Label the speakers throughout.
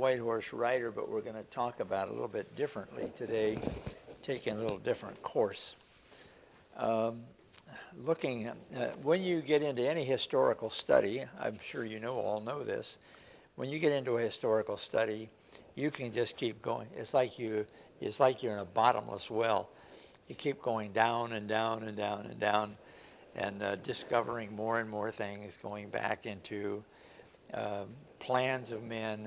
Speaker 1: White Horse Rider, but we're going to talk about it a little bit differently today, taking a little different course. Um, when you get into any historical study, I'm sure you all know this, when you get into a historical study, you can just keep going. It's like you're in a bottomless well. You keep going down and down and down and down, and discovering more and more things, going back into um, plans of men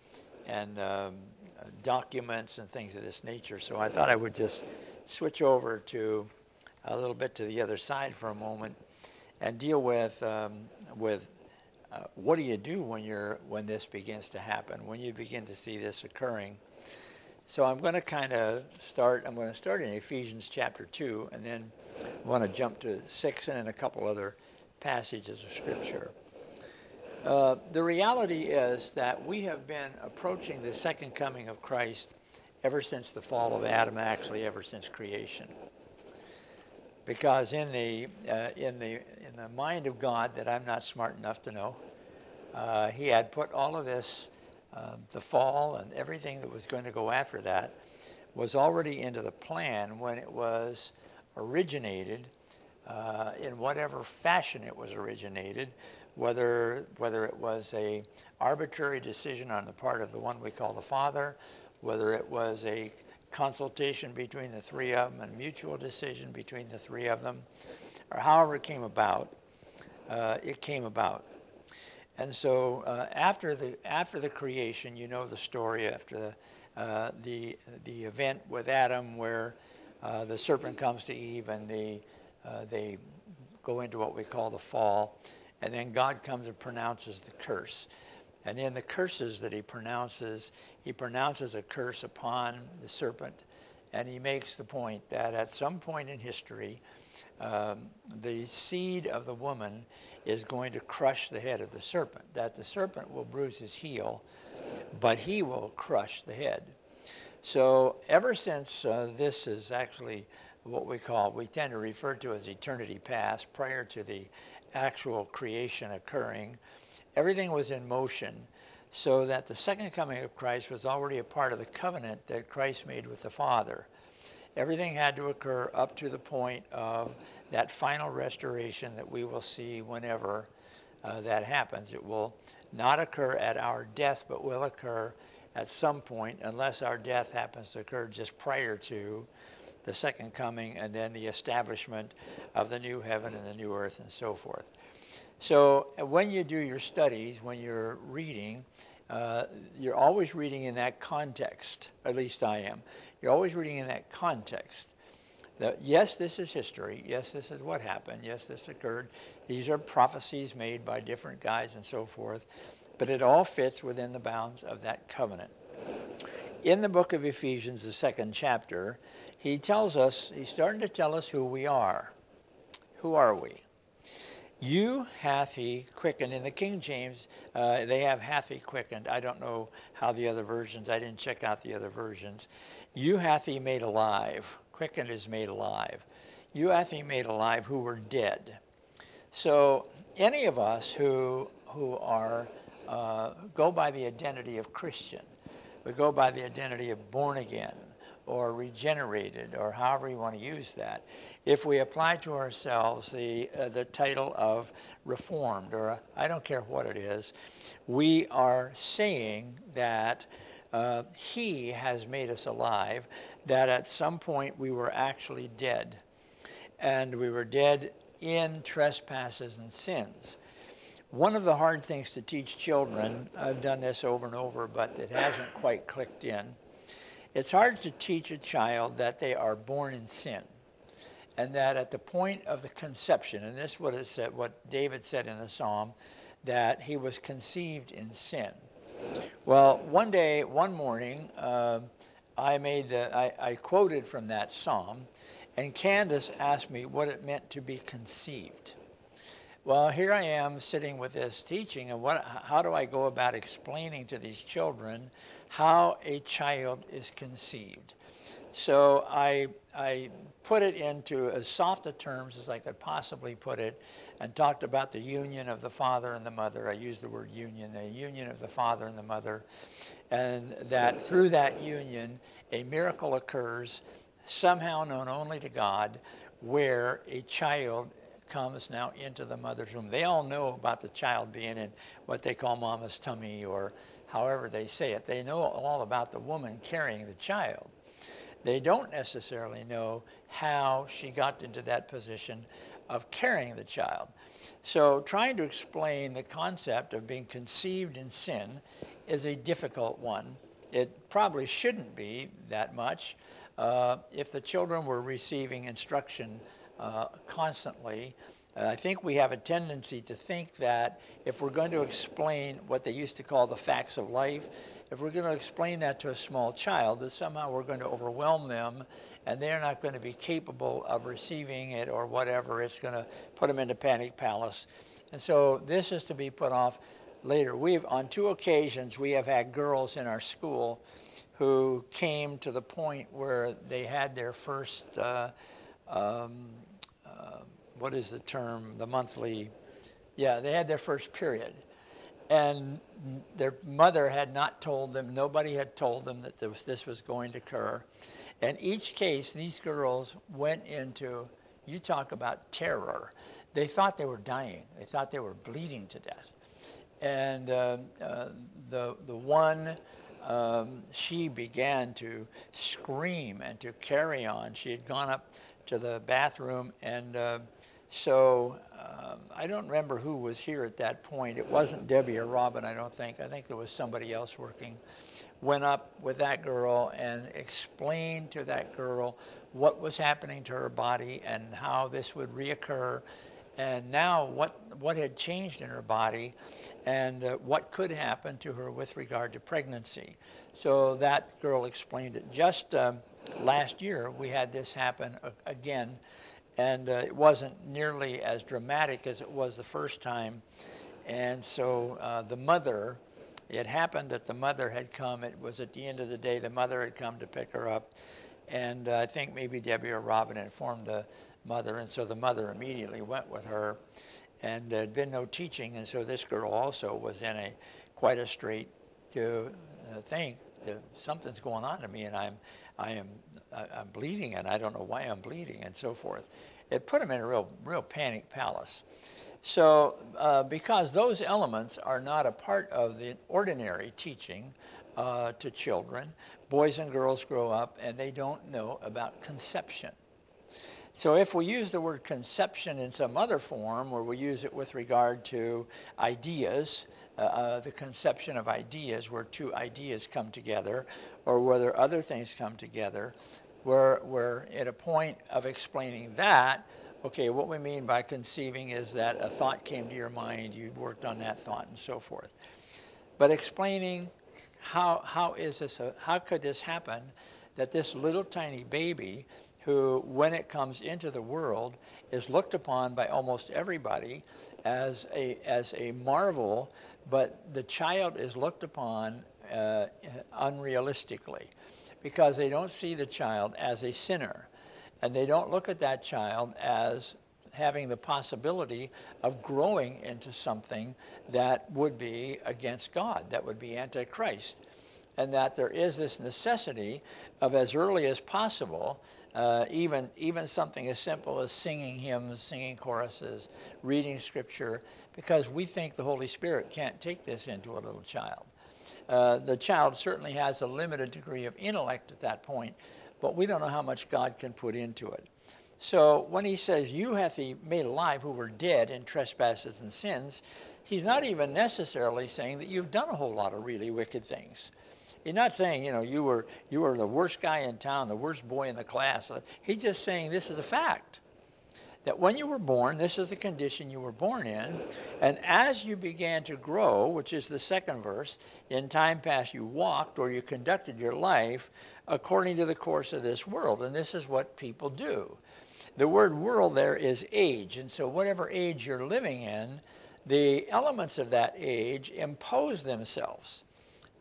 Speaker 1: and documents and things of this nature. So I thought I would just switch over to a little bit to the other side for a moment and deal with what do you do when this begins to happen, when you begin to see this occurring. So I'm going to I'm going to start in Ephesians chapter 2, and then I want to jump to 6 and a couple other passages of Scripture. The reality is that we have been approaching the second coming of Christ ever since the fall of Adam, actually ever since creation. Because in the mind of God that I'm not smart enough to know, He had put all of this, the fall and everything that was going to go after that, was already into the plan when it was originated, in whatever fashion it was originated, whether it was a arbitrary decision on the part of the one we call the Father, whether it was a consultation between the three of them and mutual decision between the three of them, or however it came about, it came about. And so after the creation, you know the story after the event with Adam where the serpent comes to Eve and they go into what we call the fall, and then God comes and pronounces the curse. And in the curses that he pronounces a curse upon the serpent, and he makes the point that at some point in history, the seed of the woman is going to crush the head of the serpent, that the serpent will bruise his heel, but he will crush the head. So ever since this is actually what we tend to refer to as eternity past, prior to the actual creation occurring, everything was in motion so that the second coming of Christ was already a part of the covenant that Christ made with the Father. Everything had to occur up to the point of that final restoration that we will see whenever that happens. It will not occur at our death, but will occur at some point, unless our death happens to occur just prior to the second coming and then the establishment of the new heaven and the new earth and so forth. So when you do your studies, when you're reading, you're always reading in that context. At least I am. You're always reading in that context. That yes, this is history. Yes, this is what happened. Yes, this occurred. These are prophecies made by different guys and so forth. But it all fits within the bounds of that covenant. In the book of Ephesians, the second chapter, he's starting to tell us who we are. Who are we? You hath he quickened. In the King James, they have hath he quickened. I don't know how the other versions, I didn't check out the other versions. You hath he made alive. Quickened is made alive. You hath he made alive who were dead. So any of us who are go by the identity of Christian, we go by the identity of born again or regenerated, or however you want to use that. If we apply to ourselves the title of reformed, or I don't care what it is, we are saying that he has made us alive, that at some point we were actually dead. And we were dead in trespasses and sins. One of the hard things to teach children, I've done this over and over, but it hasn't quite clicked in. It's hard to teach a child that they are born in sin, and that at the point of the conception, and this is what it said, what David said in the Psalm, that he was conceived in sin. Well, one morning, I quoted from that Psalm, and Candace asked me what it meant to be conceived. Well, here I am sitting with this teaching, and how do I go about explaining to these children how a child is conceived? So I put it into as soft a terms as I could possibly put it, and talked about the union of the father and the mother. I used the word union, the union of the father and the mother, and that through that union, a miracle occurs, somehow known only to God, where a child comes now into the mother's womb. They all know about the child being in what they call mama's tummy, or however they say it. They know all about the woman carrying the child. They don't necessarily know how she got into that position of carrying the child. So trying to explain the concept of being conceived in sin is a difficult one. It probably shouldn't be that much. If the children were receiving instruction constantly, I think we have a tendency to think that if we're going to explain what they used to call the facts of life, if we're going to explain that to a small child, that somehow we're going to overwhelm them and they're not going to be capable of receiving it or whatever. It's going to put them into panic palace. And so this is to be put off later. On 2 occasions, we have had girls in our school who came to the point where they had their first, what is the term, the monthly, they had their first period. And their mother had not told them, nobody had told them that this was going to occur. And each case, these girls went into, you talk about terror. They thought they were dying. They thought they were bleeding to death. And the one, she began to scream and to carry on. She had gone up to the bathroom, and so I don't remember who was here at that point. It wasn't Debbie or Robin, I don't think. I think there was somebody else working. Went up with that girl and explained to that girl what was happening to her body and how this would reoccur, and now what had changed in her body, and what could happen to her with regard to pregnancy. So that girl explained it. Just last year, we had this happen again, and it wasn't nearly as dramatic as it was the first time. And so the mother, it happened that the mother had come. It was at the end of the day, the mother had come to pick her up. And I think maybe Debbie or Robin informed the mother, and so the mother immediately went with her. And there had been no teaching, and so this girl also was in quite a strait to think that something's going on to me, and I'm bleeding, and I don't know why I'm bleeding, and so forth. It put them in a real panic palace. So because those elements are not a part of the ordinary teaching to children, boys and girls grow up and they don't know about conception. So if we use the word conception in some other form, or we use it with regard to ideas, the conception of ideas, where 2 ideas come together, or whether other things come together, we're at a point of explaining that, okay, what we mean by conceiving is that a thought came to your mind, you worked on that thought, and so forth. But explaining how could this happen, that this little tiny baby, who, when it comes into the world, is looked upon by almost everybody as a marvel, but the child is looked upon unrealistically, because they don't see the child as a sinner, and they don't look at that child as having the possibility of growing into something that would be against God, that would be Antichrist, and that there is this necessity of, as early as possible, even something as simple as singing hymns, singing choruses, reading scripture, because we think the Holy Spirit can't take this into a little child. The child certainly has a limited degree of intellect at that point, but we don't know how much God can put into it. So when he says, you hath he made alive who were dead in trespasses and sins, he's not even necessarily saying that you've done a whole lot of really wicked things. He's not saying, you were the worst guy in town, the worst boy in the class. He's just saying this is a fact. That when you were born, this is the condition you were born in. And as you began to grow, which is the second verse, in time past you walked, or you conducted your life according to the course of this world. And this is what people do. The word world there is age. And so whatever age you're living in, the elements of that age impose themselves.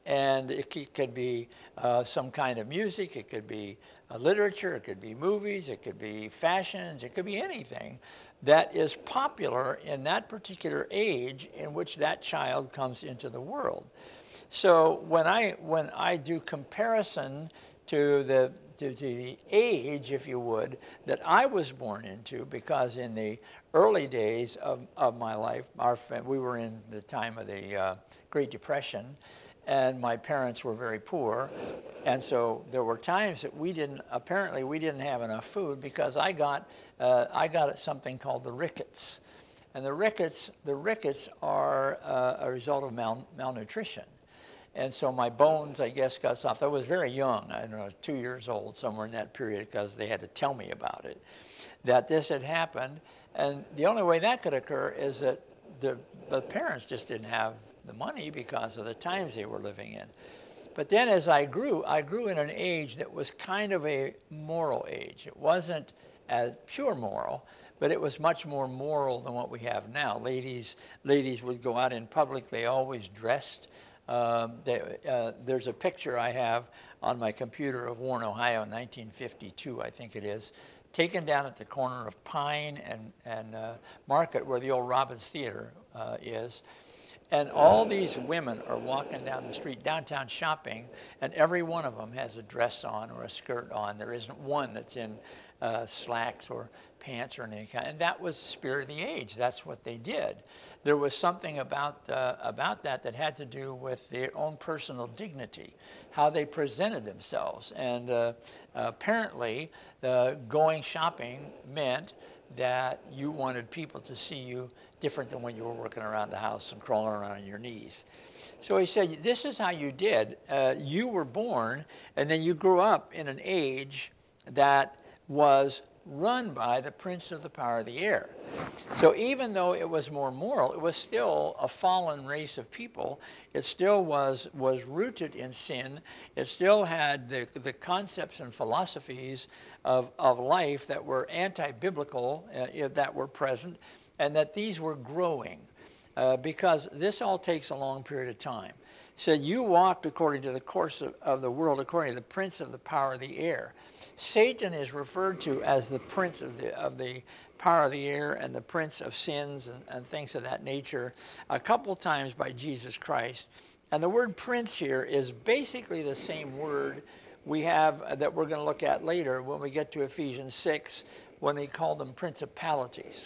Speaker 1: And could be some kind of music, it could be literature, it could be movies, it could be fashions, it could be anything that is popular in that particular age in which that child comes into the world. So when I do comparison to the age, if you would, that I was born into, because in the early days of my life, we were in the time of the Great Depression, and my parents were very poor, and so there were times that we didn't have enough food, because I got something called the rickets, and the rickets are a result of malnutrition. And so my bones, I guess, got soft. I was very young, I don't know, 2 years old, somewhere in that period, because they had to tell me about it, that this had happened. And the only way that could occur is that the parents just didn't have the money because of the times they were living in. But then as I grew in an age that was kind of a moral age. It wasn't as pure moral, but it was much more moral than what we have now. Ladies would go out in public. They always dressed. There's a picture I have on my computer of Warren, Ohio, 1952, I think it is, taken down at the corner of Pine and Market, where the old Robbins Theater is. And all these women are walking down the street, downtown shopping, and every one of them has a dress on or a skirt on. There isn't one that's in slacks or pants or anything. And that was the spirit of the age. That's what they did. There was something about that had to do with their own personal dignity, how they presented themselves. And apparently, going shopping meant that you wanted people to see you different than when you were working around the house and crawling around on your knees. So he said, this is how you did. You were born, and then you grew up in an age that was run by the prince of the power of the air. So even though it was more moral, it was still a fallen race of people. It still was rooted in sin. It still had the concepts and philosophies of life that were anti-biblical, that were present, and that these were growing, because this all takes a long period of time. Said, you walked according to the course of the world, according to the prince of the power of the air. Satan is referred to as the prince of the power of the air and the prince of sins and things of that nature a couple times by Jesus Christ. And the word prince here is basically the same word we have that we're going to look at later when we get to Ephesians 6, when they call them principalities.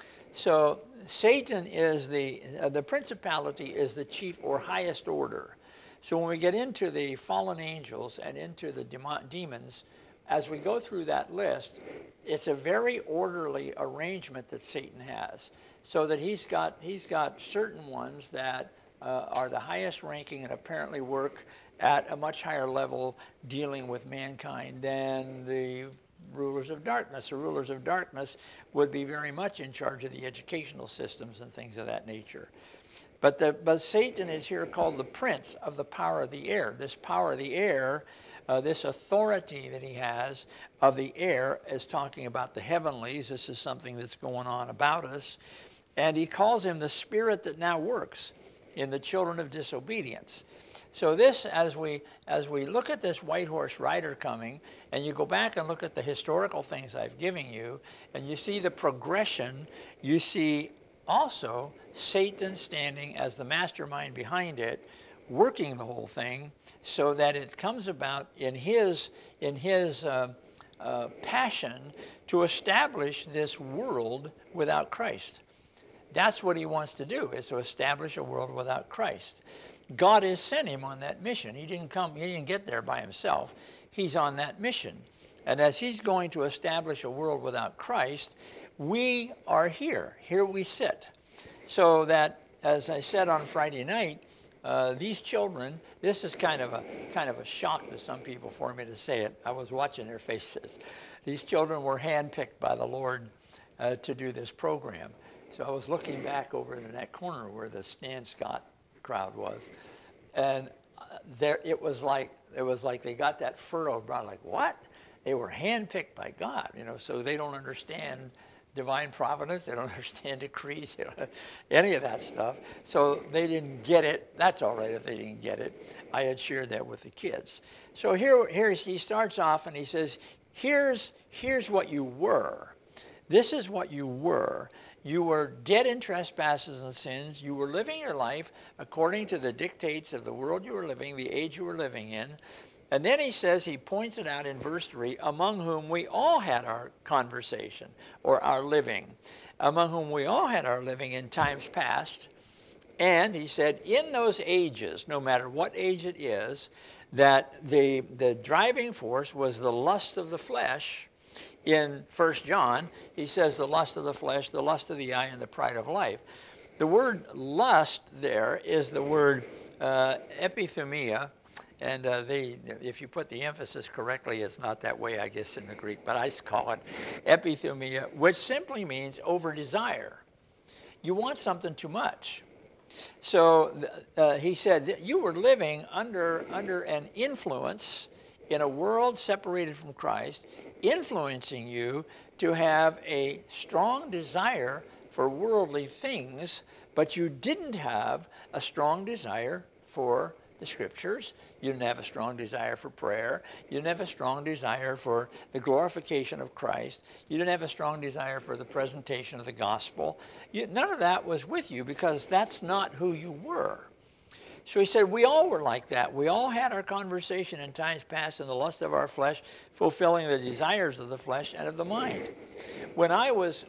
Speaker 1: So Satan is the principality is the chief or highest order. So when we get into the fallen angels and into the demons, as we go through that list, it's a very orderly arrangement that Satan has. So that he's got certain ones that are the highest ranking and apparently work at a much higher level dealing with mankind than the rulers of darkness. The rulers of darkness would be very much in charge of the educational systems and things of that nature. But Satan is here called the prince of the power of the air. This power of the air, this authority that he has of the air, is talking about the heavenlies. This is something that's going on about us. And he calls him the spirit that now works in the children of disobedience. So this, as we look at this white horse rider coming, and you go back and look at the historical things I've given you, and you see the progression, you see also Satan standing as the mastermind behind it, working the whole thing, so that it comes about in his passion to establish this world without Christ. That's what he wants to do, is to establish a world without Christ. God has sent him on that mission. He didn't get there by himself. He's on that mission. And as he's going to establish a world without Christ, we are here. Here we sit. So that, as I said on Friday night, these children, this is kind of a shock to some people for me to say it. I was watching their faces. These children were handpicked by the Lord to do this program. So I was looking back over in that corner where the Stan Scott crowd was, and there it was like they got that furrowed brow, like, what? They were handpicked by God, so they don't understand divine providence. They don't understand decrees. They don't have any of that stuff. So they didn't get it. That's all right if they didn't get it. I had shared that with the kids. So here he starts off and he says, here's what you were. This is what you were. You were dead in trespasses and sins. You were living your life according to the dictates of the world you were living, the age you were living in. And then he says, he points it out in verse 3, among whom we all had our conversation, or our living, among whom we all had our living in times past. And he said, in those ages, no matter what age it is, that the driving force was the lust of the flesh. In 1 John, he says the lust of the flesh, the lust of the eye, and the pride of life. The word lust there is the word epithumia. And if you put the emphasis correctly, it's not that way, I guess, in the Greek, but I call it epithumia, which simply means over-desire. You want something too much. So he said that you were living under an influence in a world separated from Christ, influencing you to have a strong desire for worldly things, but you didn't have a strong desire for the scriptures. You didn't have a strong desire for prayer. You didn't have a strong desire for the glorification of Christ. You didn't have a strong desire for the presentation of the gospel. None of that was with you because that's not who you were. So he said, we all were like that. We all had our conversation in times past in the lust of our flesh, fulfilling the desires of the flesh and of the mind. When I was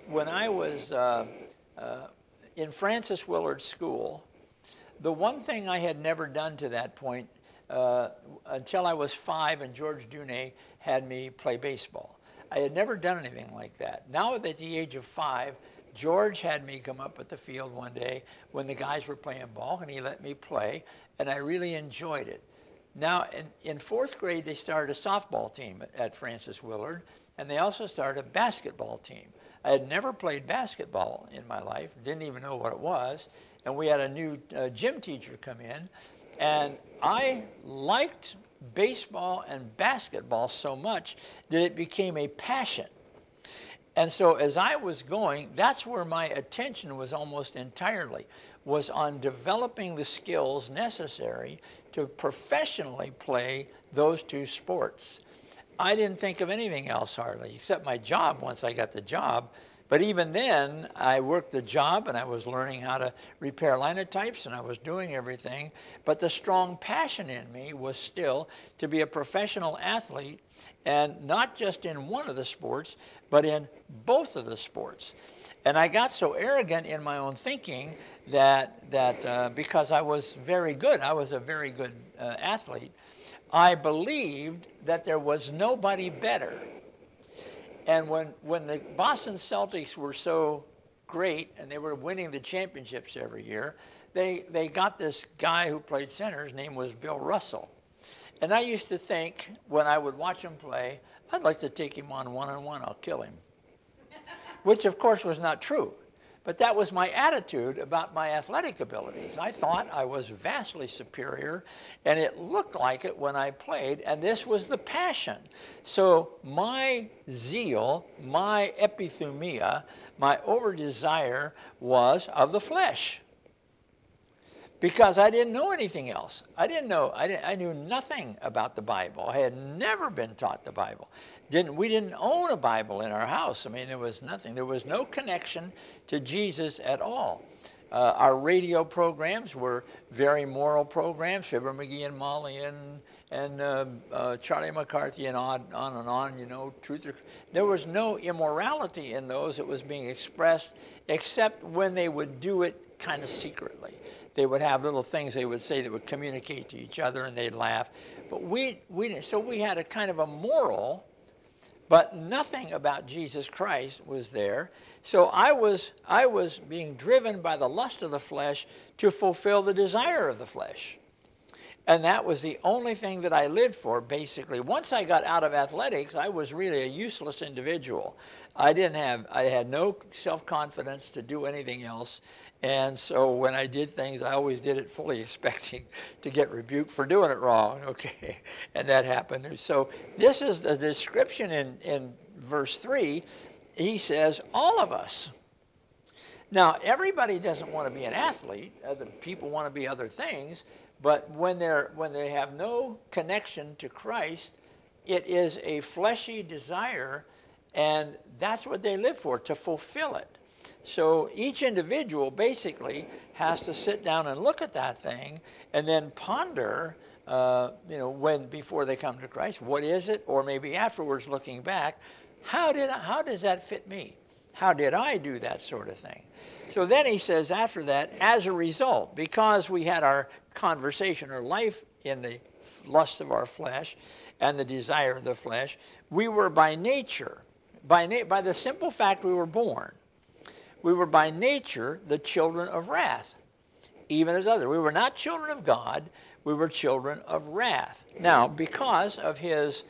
Speaker 1: in Francis Willard School, the one thing I had never done to that point until I was 5 and George Dunay had me play baseball. I had never done anything like that. Now at the age of 5, George had me come up at the field one day when the guys were playing ball, and he let me play, and I really enjoyed it. Now, in 4th grade, they started a softball team at Francis Willard, and they also started a basketball team. I had never played basketball in my life, didn't even know what it was, and we had a new gym teacher come in, and I liked baseball and basketball so much that it became a passion. And so as I was going, that's where my attention was almost entirely, was on developing the skills necessary to professionally play those two sports. I didn't think of anything else hardly, except my job once I got the job. But even then, I worked the job and I was learning how to repair linotypes and I was doing everything. But the strong passion in me was still to be a professional athlete, and not just in one of the sports, but in both of the sports. And I got so arrogant in my own thinking that because I was very good, I was a very good athlete, I believed that there was nobody better. And when the Boston Celtics were so great and they were winning the championships every year, they got this guy who played center. His name was Bill Russell. And I used to think, when I would watch him play, I'd like to take him on one-on-one, I'll kill him. Which, of course, was not true. But that was my attitude about my athletic abilities. I thought I was vastly superior, and it looked like it when I played, and this was the passion. So my zeal, my epithumia, my over-desire was of the flesh. Because I didn't know anything else. I knew nothing about the Bible. I had never been taught the Bible. We didn't own a Bible in our house. I mean, there was nothing. There was no connection to Jesus at all. Our radio programs were very moral programs, Fibber McGee and Molly and Charlie McCarthy and on and on, you know, truth. There was no immorality in those that was being expressed, except when they would do it kind of secretly. They would have little things they would say that would communicate to each other, and they'd laugh. But so we had a kind of a moral, but nothing about Jesus Christ was there. So I was being driven by the lust of the flesh to fulfill the desire of the flesh. And that was the only thing that I lived for, basically. Once I got out of athletics, I was really a useless individual. I had no self-confidence to do anything else. And so when I did things, I always did it fully expecting to get rebuked for doing it wrong, okay? And that happened. So this is the description in verse 3 he says, all of us. Now, everybody doesn't want to be an athlete. Other people want to be other things. But when they have no connection to Christ, it is a fleshy desire, and that's what they live for, to fulfill it. So each individual basically has to sit down and look at that thing and then ponder, before they come to Christ, what is it? Or maybe afterwards, looking back, how does that fit me? How did I do that sort of thing? So then he says after that, as a result, because we had our conversation or life in the lust of our flesh and the desire of the flesh, we were by nature, by the simple fact we were born, we were by nature the children of wrath, even as others. We were not children of God, we were children of wrath. Now, because of his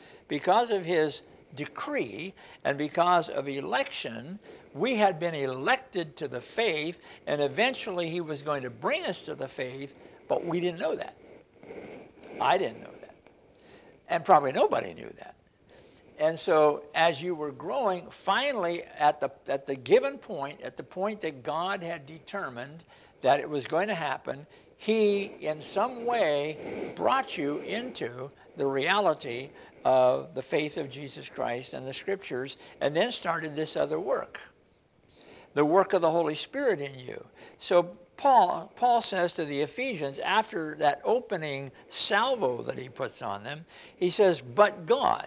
Speaker 1: decree and because of election, we had been elected to the faith, and eventually he was going to bring us to the faith, but we didn't know that. I didn't know that. And probably nobody knew that. And so as you were growing, finally at the given point, at the point that God had determined that it was going to happen, he in some way brought you into the reality of the faith of Jesus Christ and the scriptures, and then started this other work, the work of the Holy Spirit in you. So Paul says to the Ephesians, after that opening salvo that he puts on them, he says, but God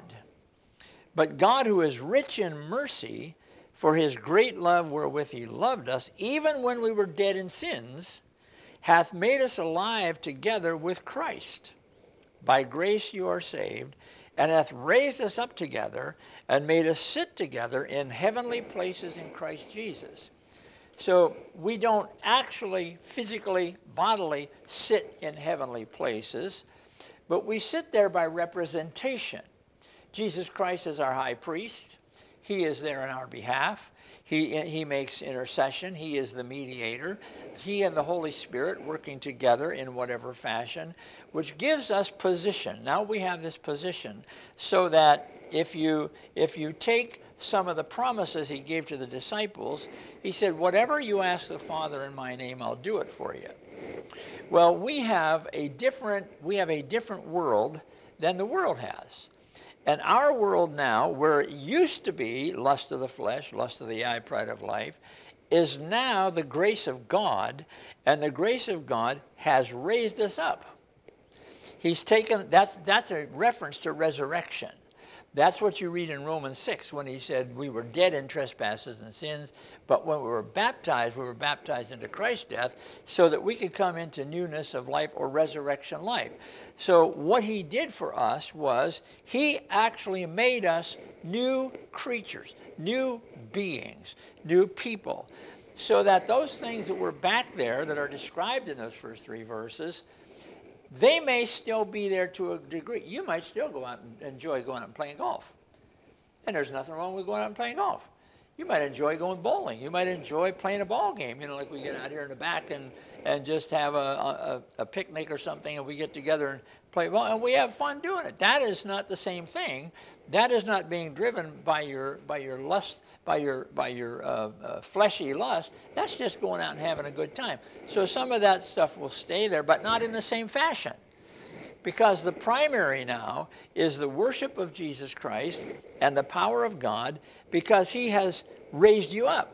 Speaker 1: who is rich in mercy, for his great love wherewith he loved us, even when we were dead in sins, hath made us alive together with Christ. By grace you are saved, and hath raised us up together, and made us sit together in heavenly places in Christ Jesus. So we don't actually physically, bodily sit in heavenly places, but we sit there by representation. Jesus Christ is our high priest. He is there in our behalf. He makes intercession. He is the mediator. He and the Holy Spirit working together in whatever fashion, which gives us position. Now we have this position so that if you take some of the promises he gave to the disciples, he said, whatever you ask the Father in my name, I'll do it for you. Well, we have a different world than the world has. And our world now, where it used to be lust of the flesh, lust of the eye, pride of life, is now the grace of God, and the grace of God has raised us up. He's taken, that's a reference to resurrection. That's what you read in Romans 6 when he said we were dead in trespasses and sins, but when we were baptized into Christ's death so that we could come into newness of life or resurrection life. So what he did for us was he actually made us new creatures, new beings, new people, so that those things that were back there that are described in those first three verses, they may still be there to a degree. You might still go out and enjoy going out and playing golf. And there's nothing wrong with going out and playing golf. You might enjoy going bowling. You might enjoy playing a ball game, like we get out here in the back and just have a picnic or something, and we get together and play ball, and we have fun doing it. That is not the same thing. That is not being driven by your lust, by your fleshy lust. That's just going out and having a good time. So some of that stuff will stay there, but not in the same fashion. Because the primary now is the worship of Jesus Christ and the power of God, because he has raised you up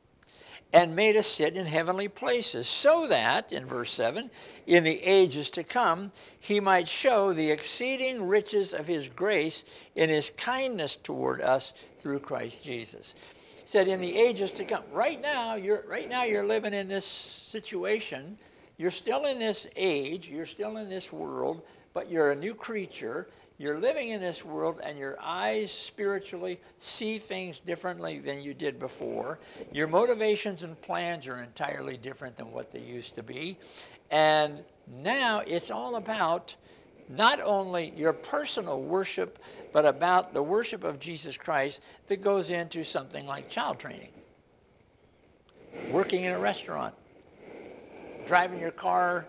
Speaker 1: and made us sit in heavenly places, so that, in verse 7, in the ages to come, he might show the exceeding riches of his grace in his kindness toward us through Christ Jesus. He said, in the ages to come. Right now you're living in this situation. You're still in this age. You're still in this world, but you're a new creature. You're living in this world, and your eyes spiritually see things differently than you did before. Your motivations and plans are entirely different than what they used to be. And now it's all about not only your personal worship, but about the worship of Jesus Christ that goes into something like child training, working in a restaurant, driving your car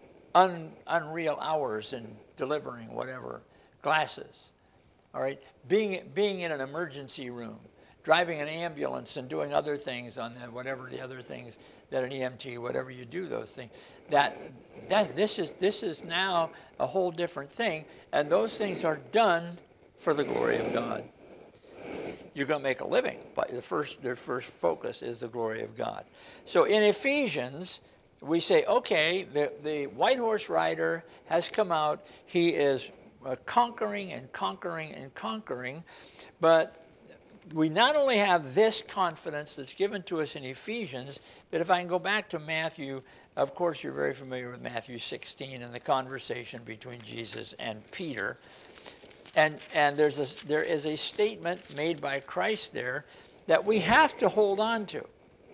Speaker 1: unreal hours and delivering whatever glasses, all right, being in an emergency room, driving an ambulance and doing other things on whatever the other things that an EMT, whatever you do, those things. This is now a whole different thing, and those things are done for the glory of God. You're going to make a living, but their first focus is the glory of God. So in Ephesians, we say, okay, the white horse rider has come out. He is conquering and conquering and conquering, but we not only have this confidence that's given to us in Ephesians, but if I can go back to Matthew, of course you're very familiar with Matthew 16 and the conversation between Jesus and Peter. And there is a statement made by Christ there that we have to hold on to.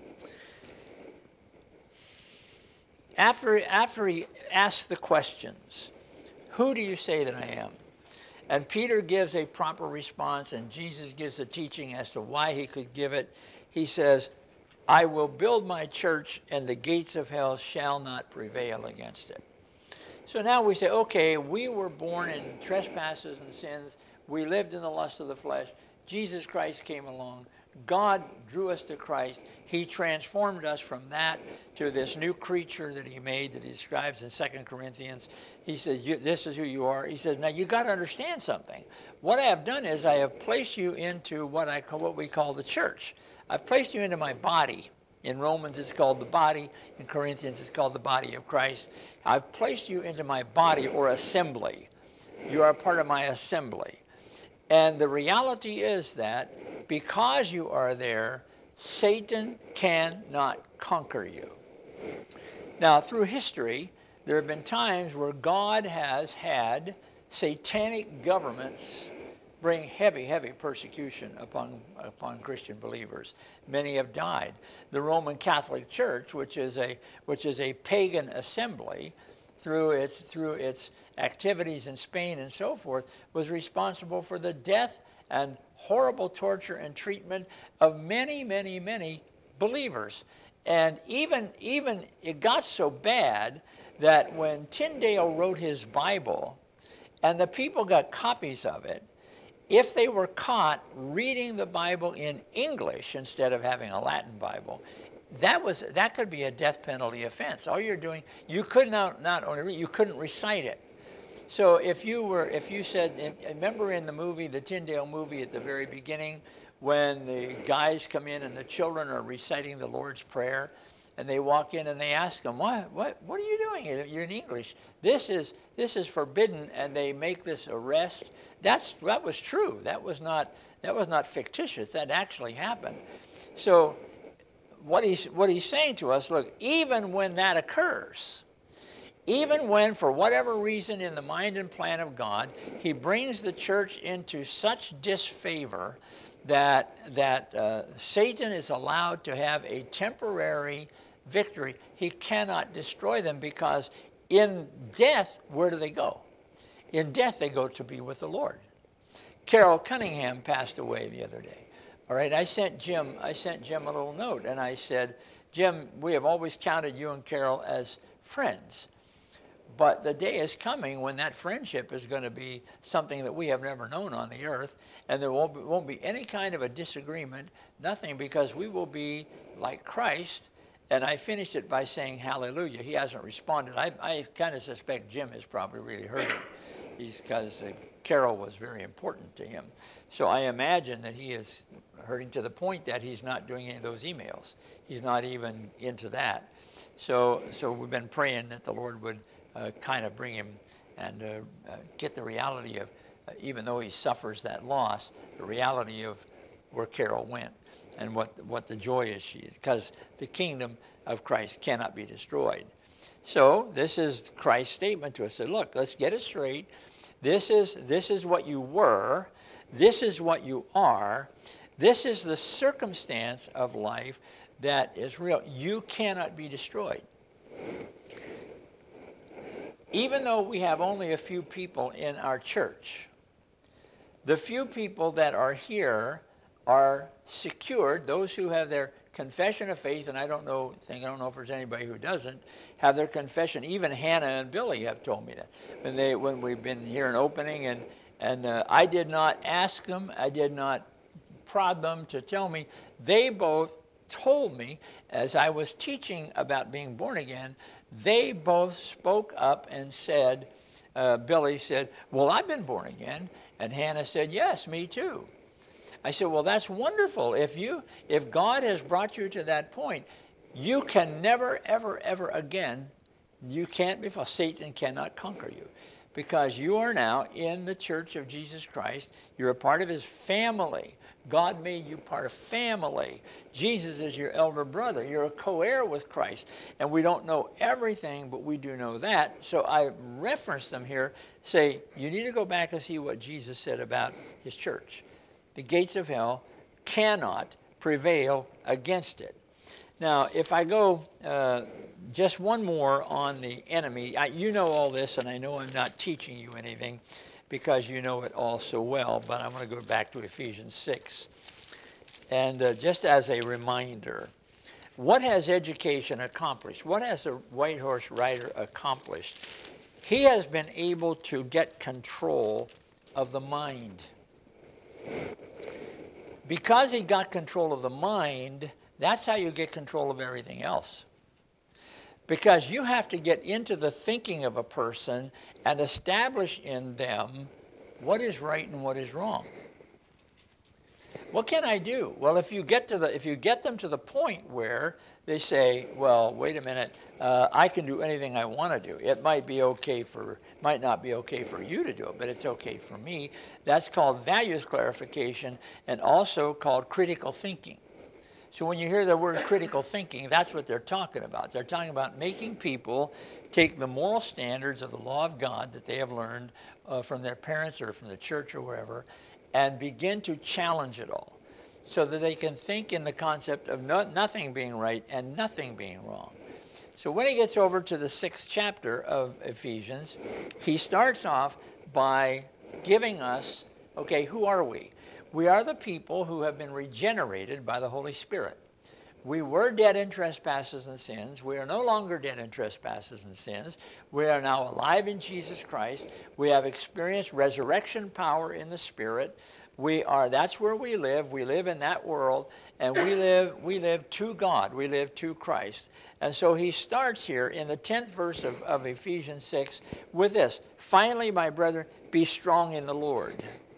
Speaker 1: After he asks the questions, who do you say that I am? And Peter gives a proper response, and Jesus gives a teaching as to why he could give it. He says, I will build my church, and the gates of hell shall not prevail against it. So now we say, okay, we were born in trespasses and sins. We lived in the lust of the flesh. Jesus Christ came along. God drew us to Christ. He transformed us from that to this new creature that he made that he describes in 2 Corinthians. He says, this is who you are. He says, now you got to understand something. What I have done is I have placed you into what we call the church. I've placed you into my body. In Romans it's called the body. In Corinthians it's called the body of Christ. I've placed you into my body or assembly. You are a part of my assembly. And the reality is that because you are there, Satan cannot conquer you. Now, through history, there have been times where God has had satanic governments bring heavy, heavy persecution upon Christian believers. Many have died. The Roman Catholic Church, which is a pagan assembly, through its activities in Spain and so forth, was responsible for the death and horrible torture and treatment of many, many, many believers. And even it got so bad that when Tyndale wrote his Bible and the people got copies of it, if they were caught reading the Bible in English instead of having a Latin Bible, that could be a death penalty offense. All you're doing, you could not only read, you couldn't recite it. So if you said, remember in the movie, the Tyndale movie at the very beginning, when the guys come in and the children are reciting the Lord's Prayer, and they walk in and they ask them, what are you doing? You're in English. This is forbidden, and they make this arrest. That was true. That was not fictitious. That actually happened. So what he's saying to us, look, even when that occurs, even when, for whatever reason in the mind and plan of God, he brings the church into such disfavor that Satan is allowed to have a temporary victory, he cannot destroy them, because in death, where do they go? In death, they go to be with the Lord. Carol Cunningham passed away the other day. All right, I sent Jim a little note, and I said, Jim, we have always counted you and Carol as friends. But the day is coming when that friendship is going to be something that we have never known on the earth, and there won't be any kind of a disagreement, nothing, because we will be like Christ. And I finished it by saying hallelujah. He hasn't responded. I kind of suspect Jim has probably really heard it, because Carol was very important to him. So I imagine that he is hurting to the point that he's not doing any of those emails. He's not even into that. So we've been praying that the Lord would kind of bring him and get the reality of, even though he suffers that loss, the reality of where Carol went and what the joy is because the kingdom of Christ cannot be destroyed. So this is Christ's statement to us. So look, let's get it straight. This is what you were. This is what you are. This is the circumstance of life that is real. You cannot be destroyed. Even though we have only a few people in our church, the few people that are here are secured. Those who have their confession of faith, and I don't know if there's anybody who doesn't have their confession. Even Hannah and Billy have told me that when we've been here in opening, and I did not ask them, I did not prod them to tell me. They both told me, as I was teaching about being born again, they both spoke up and said, Billy said, well, I've been born again. And Hannah said, yes, me too. I said, well, that's wonderful. If God has brought you to that point, you can never, ever, ever again, you can't be, Satan cannot conquer you. Because you are now in the church of Jesus Christ. You're a part of his family. God made you part of family. Jesus is your elder brother. You're a co-heir with Christ. And we don't know everything, but we do know that. So I reference them here, say, you need to go back and see what Jesus said about his church. The gates of hell cannot prevail against it. Now, if I go just one more on the enemy, you know all this, and I know I'm not teaching you anything because you know it all so well, but I'm going to go back to Ephesians 6. And just as a reminder, what has education accomplished? What has a white horse rider accomplished? He has been able to get control of the mind. Because he got control of the mind, that's how you get control of everything else. Because you have to get into the thinking of a person and establish in them what is right and what is wrong. What can I do? Well, if you get them to the point where they say, well, wait a minute, I can do anything I want to do. It might not be okay for you to do it, but it's okay for me. That's called values clarification and also called critical thinking. So when you hear the word critical thinking, that's what they're talking about. They're talking about making people take the moral standards of the law of God that they have learned from their parents or from the church or wherever, and begin to challenge it all so that they can think in the concept of nothing being right and nothing being wrong. So when he gets over to the 6th chapter of Ephesians, he starts off by giving us, okay, who are we? We are the people who have been regenerated by the Holy Spirit. We were dead in trespasses and sins. We are no longer dead in trespasses and sins. We are now alive in Jesus Christ. We have experienced resurrection power in the Spirit. That's where we live. We live in that world, and we live to God. We live to Christ. And so he starts here in the 10th verse of Ephesians 6 with this: finally, my brethren, be strong in the Lord.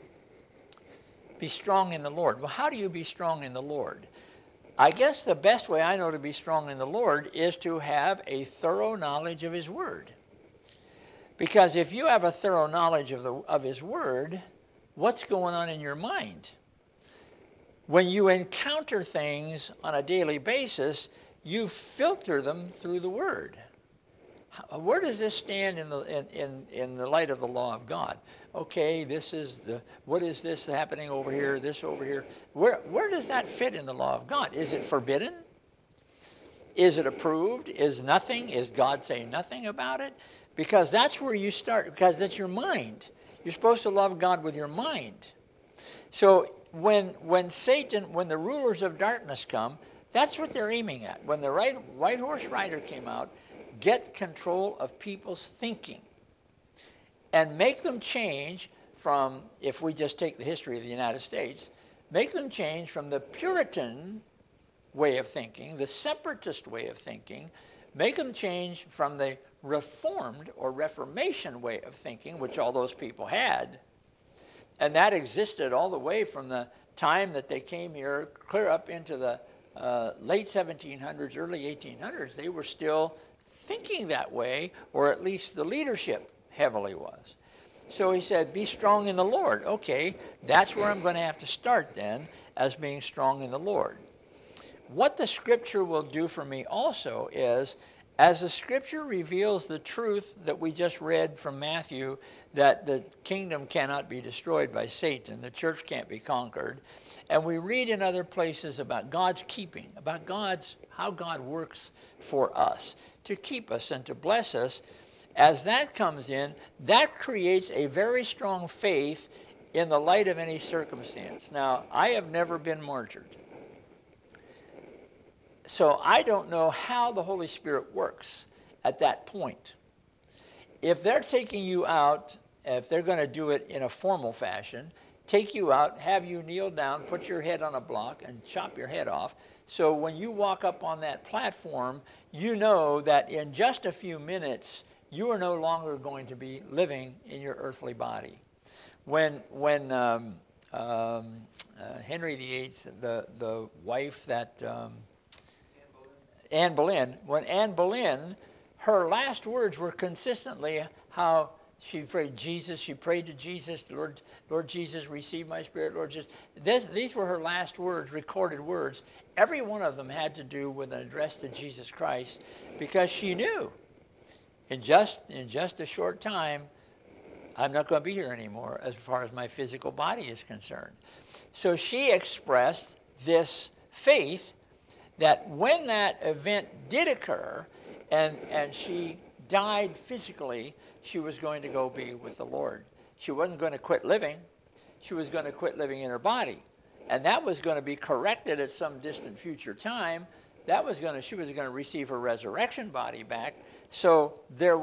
Speaker 1: Be strong in the Lord. Well, how do you be strong in the Lord? I guess the best way I know to be strong in the Lord is to have a thorough knowledge of his word. Because if you have a thorough knowledge of his word, what's going on in your mind? When you encounter things on a daily basis, you filter them through the word. Where does this stand in the light of the law of God? Okay, what is this happening over here, this over here? Where does that fit in the law of God? Is it forbidden? Is it approved? Is God saying nothing about it? Because that's where you start, because that's your mind. You're supposed to love God with your mind. So when the rulers of darkness come, that's what they're aiming at. When the white horse rider came out, get control of people's thinking and make them change from, if we just take the history of the United States, make them change from the Puritan way of thinking, the separatist way of thinking, make them change from the Reformed or Reformation way of thinking, which all those people had. And that existed all the way from the time that they came here, clear up into the late 1700s, early 1800s. They were still thinking that way, or at least the leadership heavily was. So he said, be strong in the Lord. Okay, that's where I'm going to have to start then, as being strong in the Lord. What the scripture will do for me also is, as the scripture reveals the truth that we just read from Matthew, that the kingdom cannot be destroyed by Satan, the church can't be conquered, and we read in other places about God's keeping, about how God works for us, to keep us and to bless us. As that comes in, that creates a very strong faith in the light of any circumstance. Now, I have never been martyred. So I don't know how the Holy Spirit works at that point. If they're taking you out, if they're going to do it in a formal fashion, take you out, have you kneel down, put your head on a block, and chop your head off. So when you walk up on that platform, you know that in just a few minutes, you are no longer going to be living in your earthly body. When Henry VIII, the wife that Anne Boleyn, when Anne Boleyn, her last words were consistently how she prayed Jesus. She prayed to Jesus, Lord Jesus, receive my spirit, Lord Jesus. These were her last words, recorded words. Every one of them had to do with an address to Jesus Christ, because she knew in just a short time, I'm not going to be here anymore as far as my physical body is concerned. So she expressed this faith that when that event did occur and she died physically, she was going to go be with the Lord. She wasn't going to quit living. She was going to quit living in her body. And that was going to be corrected at some distant future time. She was going to receive her resurrection body back. So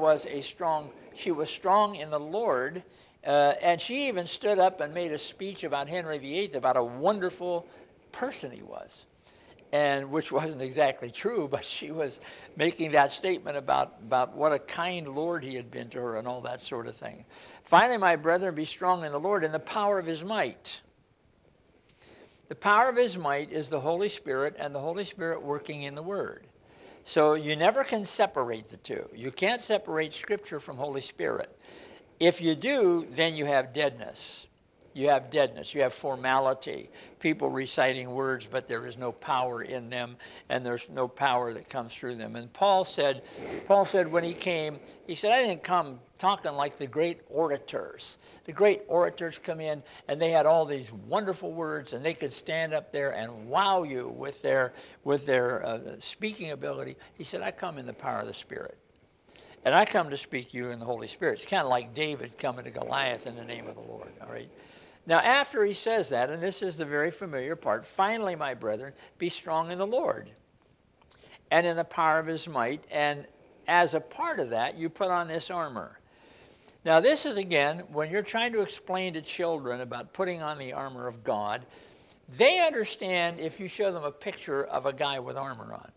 Speaker 1: she was strong in the Lord. And she even stood up and made a speech about Henry VIII, about a wonderful person he was. And which wasn't exactly true, but she was making that statement about what a kind Lord he had been to her and all that sort of thing. Finally, my brethren, be strong in the Lord and the power of his might. The power of his might is the Holy Spirit, and the Holy Spirit working in the Word. So you never can separate the two. You can't separate Scripture from Holy Spirit. If you do, then you have deadness. You have deadness. You have formality. People reciting words, but there is no power in them, and there's no power that comes through them. And Paul said when he came, he said, I didn't come talking like the great orators. The great orators come in, and they had all these wonderful words, and they could stand up there and wow you with their speaking ability. He said, I come in the power of the Spirit. And I come to speak to you in the Holy Spirit. It's kind of like David coming to Goliath in the name of the Lord, all right? Now, after he says that, and this is the very familiar part, finally, my brethren, be strong in the Lord and in the power of his might. And as a part of that, you put on this armor. Now, this is, again, when you're trying to explain to children about putting on the armor of God, they understand if you show them a picture of a guy with armor on.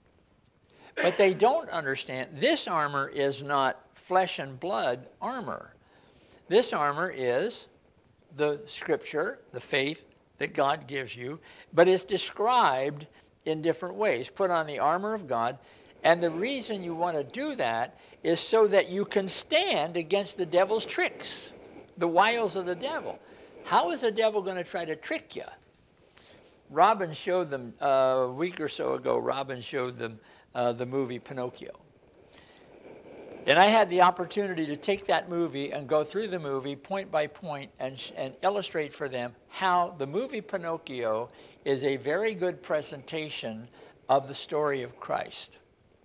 Speaker 1: But they don't understand this armor is not flesh and blood armor. This armor is the Scripture, the faith that God gives you, but it's described in different ways. Put on the armor of God, and the reason you want to do that is so that you can stand against the devil's tricks, the wiles of the devil. How is the devil going to try to trick you? Robin showed them, a week or so ago, Robin showed them the movie Pinocchio. And I had the opportunity to take that movie and go through the movie point by point and illustrate for them how the movie Pinocchio is a very good presentation of the story of Christ.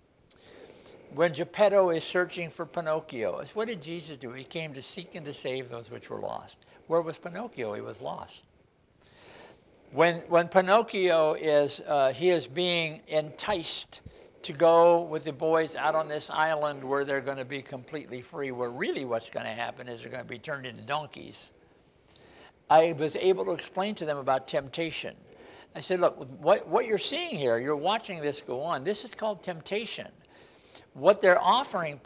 Speaker 1: When Geppetto is searching for Pinocchio, what did Jesus do? He came to seek and to save those which were lost. Where was Pinocchio? He was lost. When Pinocchio is being enticed to go with the boys out on this island where they're going to be completely free, where really what's going to happen is they're going to be turned into donkeys. I was able to explain to them about temptation. I said, look, what you're seeing here, you're watching this go on, this is called temptation. What they're offering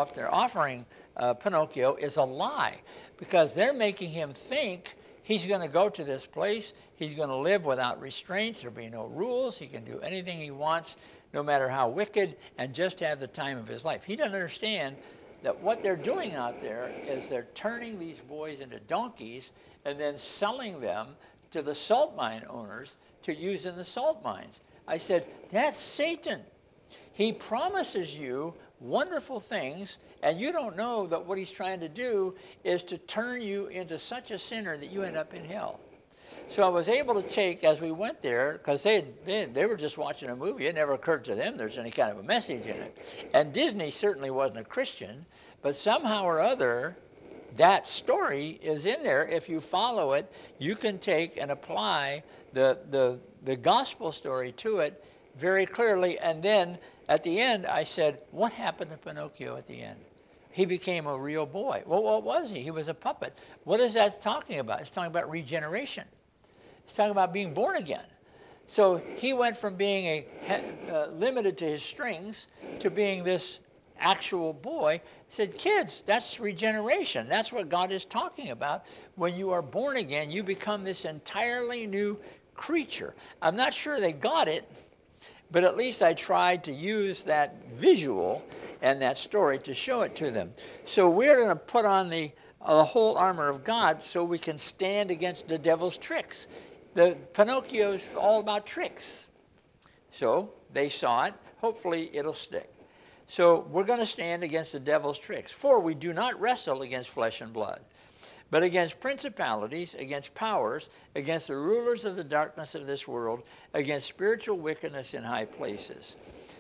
Speaker 1: Pinocchio is a lie, because they're making him think he's going to go to this place, he's going to live without restraints, there'll be no rules, he can do anything he wants, no matter how wicked, and just have the time of his life. He doesn't understand that what they're doing out there is they're turning these boys into donkeys and then selling them to the salt mine owners to use in the salt mines. I said, that's Satan. He promises you wonderful things, and you don't know that what he's trying to do is to turn you into such a sinner that you end up in hell. So I was able to take, as we went there, because they were just watching a movie. It never occurred to them there's any kind of a message in it. And Disney certainly wasn't a Christian, but somehow or other, that story is in there. If you follow it, you can take and apply the gospel story to it very clearly. And then at the end, I said, what happened to Pinocchio at the end? he became a real boy. Well, what was he? He was a puppet. What is that talking about? It's talking about regeneration. It's talking about being born again. So he went from being limited to his strings to being this actual boy. He said, kids, that's regeneration. That's what God is talking about. When you are born again, you become this entirely new creature. I'm not sure they got it, but at least I tried to use that visual and that story to show it to them. So we're going to put on the whole armor of God so we can stand against the devil's tricks. The Pinocchio's all about tricks. So they saw it. Hopefully it'll stick. So we're going to stand against the devil's tricks. For we do not wrestle against flesh and blood, but against principalities, against powers, against the rulers of the darkness of this world, against spiritual wickedness in high places.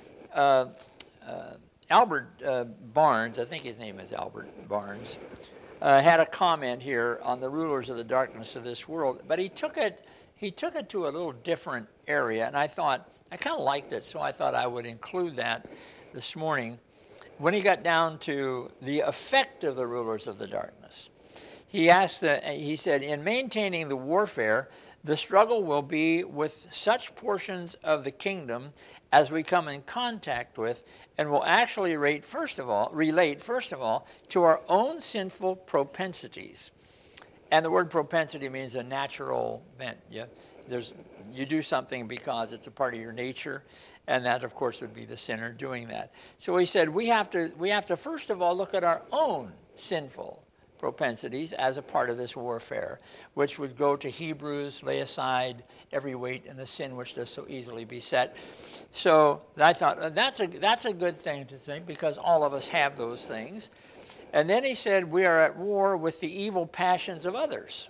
Speaker 1: Albert Barnes, I think his name is Albert Barnes, had a comment here on the rulers of the darkness of this world, but he took it to a little different area, and I thought, I kind of liked it, so I thought I would include that this morning. When he got down to the effect of the rulers of the darkness, he said, in maintaining the warfare, the struggle will be with such portions of the kingdom as we come in contact with, and will actually relate first of all to our own sinful propensities. And the word propensity means a natural bent. Yeah? You do something because it's a part of your nature, and that, of course, would be the sinner doing that. So he said we have to first of all look at our own sinful propensities as a part of this warfare, which would go to Hebrews, lay aside every weight and the sin which does so easily beset. So I thought that's a good thing to say, because all of us have those things. And then he said we are at war with the evil passions of others.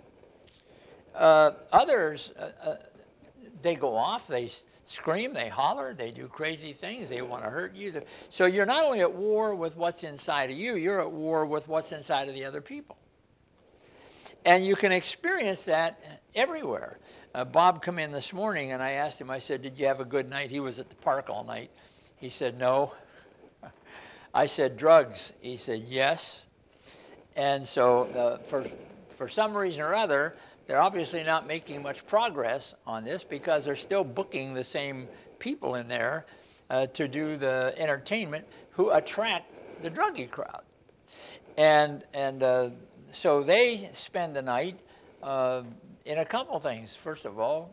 Speaker 1: They go off, they scream, they holler, they do crazy things, they want to hurt you. So you're not only at war with what's inside of you, you're at war with what's inside of the other people. And you can experience that everywhere. Bob came in this morning, and I asked him, I said, did you have a good night? He was at the park all night. He said, no. I said, drugs. He said, yes. And so for some reason or other, they're obviously not making much progress on this, because they're still booking the same people in there to do the entertainment who attract the druggie crowd. And so they spend the night in a couple things. First of all,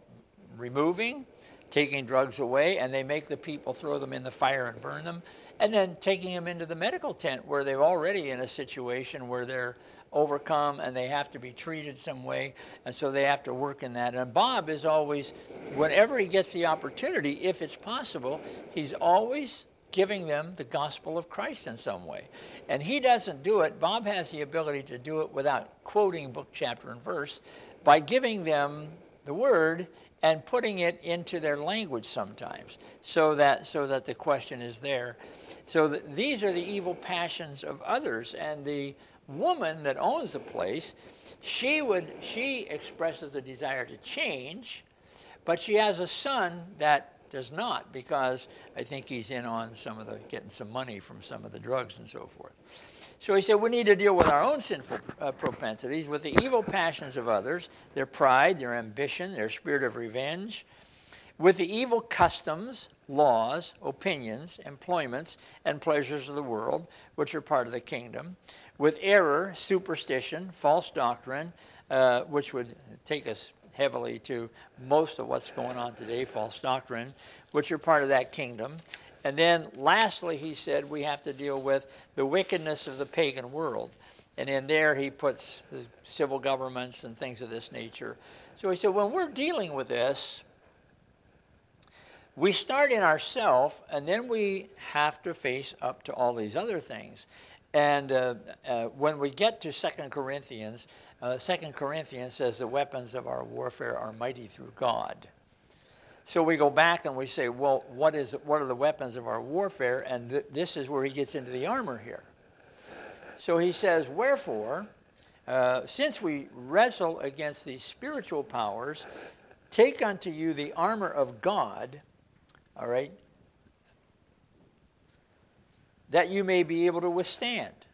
Speaker 1: taking drugs away, and they make the people throw them in the fire and burn them, and then taking them into the medical tent where they're already in a situation where they're overcome and they have to be treated some way, and so they have to work in that. And Bob is always, whenever he gets the opportunity, if it's possible, he's always giving them the gospel of Christ in some way. And he doesn't do it. Bob has the ability to do it without quoting book, chapter, and verse, by giving them the word and putting it into their language sometimes, so that the question is there. So these are the evil passions of others. And the woman that owns the place, she expresses a desire to change, but she has a son that does not, because I think he's in on getting some money from some of the drugs and so forth. So he said we need to deal with our own sinful propensities, with the evil passions of others, their pride, their ambition, their spirit of revenge, with the evil customs, laws, opinions, employments, and pleasures of the world, which are part of the kingdom, with error, superstition, false doctrine, which would take us heavily to most of what's going on today, false doctrine, which are part of that kingdom. And then lastly, he said we have to deal with the wickedness of the pagan world. And in there he puts the civil governments and things of this nature. So he said when we're dealing with this, we start in ourselves, and then we have to face up to all these other things. And when we get to 2 Corinthians, 2 Corinthians says the weapons of our warfare are mighty through God. So we go back and we say, well, what are the weapons of our warfare? And this is where he gets into the armor here. So he says, wherefore, since we wrestle against these spiritual powers, take unto you the armor of God, all right, that you may be able to withstand.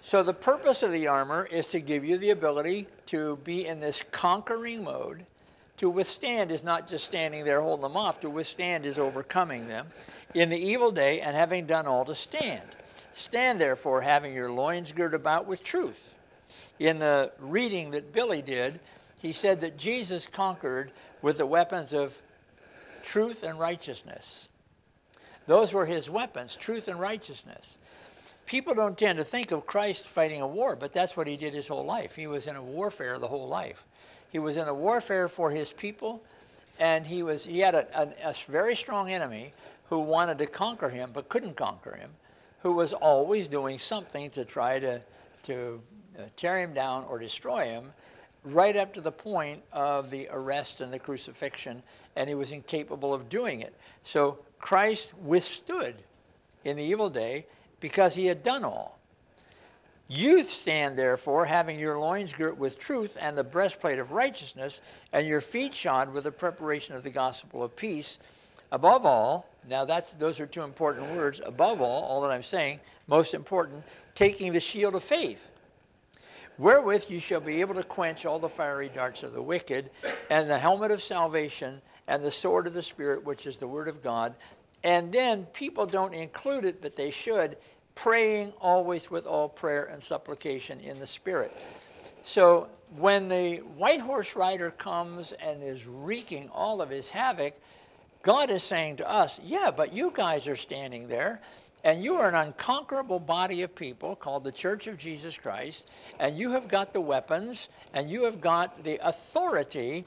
Speaker 1: So the purpose of the armor is to give you the ability to be in this conquering mode. To withstand is not just standing there holding them off. To withstand is overcoming them in the evil day, and having done all to stand. Stand therefore, having your loins girded about with truth. In the reading that Billy did, he said that Jesus conquered with the weapons of truth and righteousness. Those were his weapons, truth and righteousness. People don't tend to think of Christ fighting a war, but that's what he did his whole life. He was in a warfare the whole life. He was in a warfare for his people, and he had a very strong enemy who wanted to conquer him but couldn't conquer him, who was always doing something to try to tear him down or destroy him, right up to the point of the arrest and the crucifixion, and he was incapable of doing it. So Christ withstood in the evil day because he had done all. You stand therefore, having your loins girt with truth and the breastplate of righteousness, and your feet shod with the preparation of the gospel of peace. Above all, now those are two important words, above all that I'm saying, most important, taking the shield of faith, wherewith you shall be able to quench all the fiery darts of the wicked, and the helmet of salvation, and the sword of the Spirit, which is the word of God. And then people don't include it, but they should, praying always with all prayer and supplication in the Spirit. So when the white horse rider comes and is wreaking all of his havoc, God is saying to us, yeah, but you guys are standing there, and you are an unconquerable body of people called the Church of Jesus Christ, and you have got the weapons, and you have got the authority.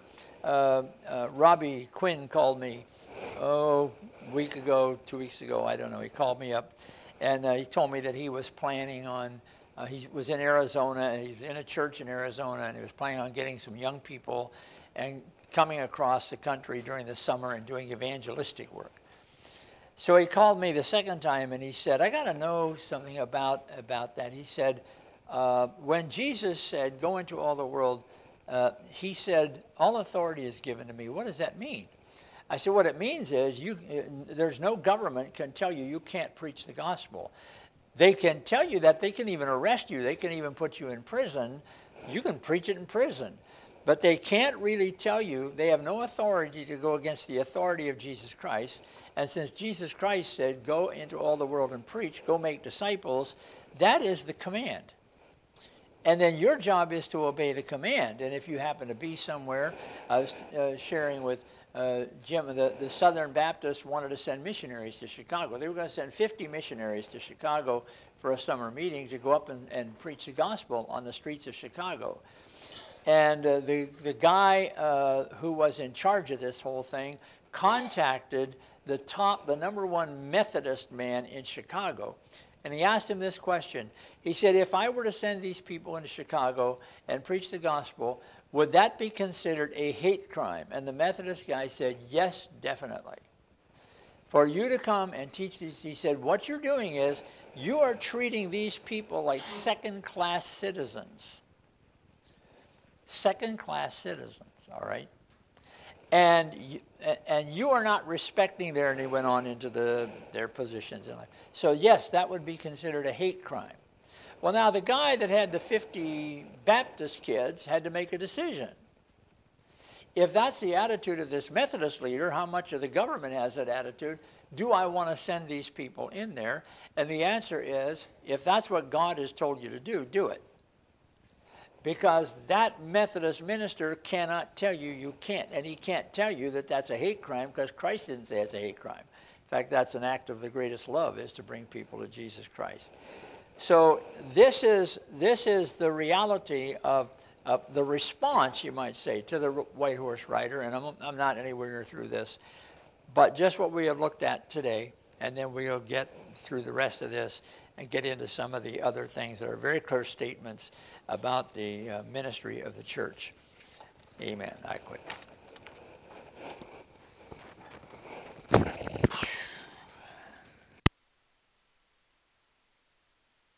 Speaker 1: Robbie Quinn called me, a week ago, 2 weeks ago, I don't know. He called me up, and he told me that he was planning on, he was in Arizona, and he's in a church in Arizona, and he was planning on getting some young people and coming across the country during the summer and doing evangelistic work. So he called me the second time, and he said, I got to know something about that. He said, when Jesus said, go into all the world, he said, all authority is given to me. What does that mean? I said, what it means is there's no government can tell you can't preach the gospel. They can tell you that. They can even arrest you. They can even put you in prison. You can preach it in prison. But they can't really tell you, they have no authority to go against the authority of Jesus Christ. And since Jesus Christ said, go into all the world and preach, go make disciples, that is the command. And then your job is to obey the command. And if you happen to be somewhere, I was sharing with Jim, the Southern Baptists wanted to send missionaries to Chicago. They were going to send 50 missionaries to Chicago for a summer meeting to go up and preach the gospel on the streets of Chicago. And the guy who was in charge of this whole thing contacted the number one Methodist man in Chicago. And he asked him this question. He said, if I were to send these people into Chicago and preach the gospel, would that be considered a hate crime? And the Methodist guy said, yes, definitely. For you to come and teach these, he said, what you're doing is you are treating these people like second-class citizens. Second-class citizens, all right? And you are not respecting their, and he went on into their positions in life. So yes, that would be considered a hate crime. Well, now the guy that had the 50 Baptist kids had to make a decision. If that's the attitude of this Methodist leader, how much of the government has that attitude? Do I want to send these people in there? And the answer is, if that's what God has told you to do it. Because that Methodist minister cannot tell you can't. And he can't tell you that that's a hate crime because Christ didn't say it's a hate crime. In fact, that's an act of the greatest love, is to bring people to Jesus Christ. So this is the reality of the response, you might say, to the white horse rider. And I'm not anywhere near through this. But just what we have looked at today, and then we'll get through the rest of this and get into some of the other things that are very clear statements about the ministry of the church. Amen. I quit.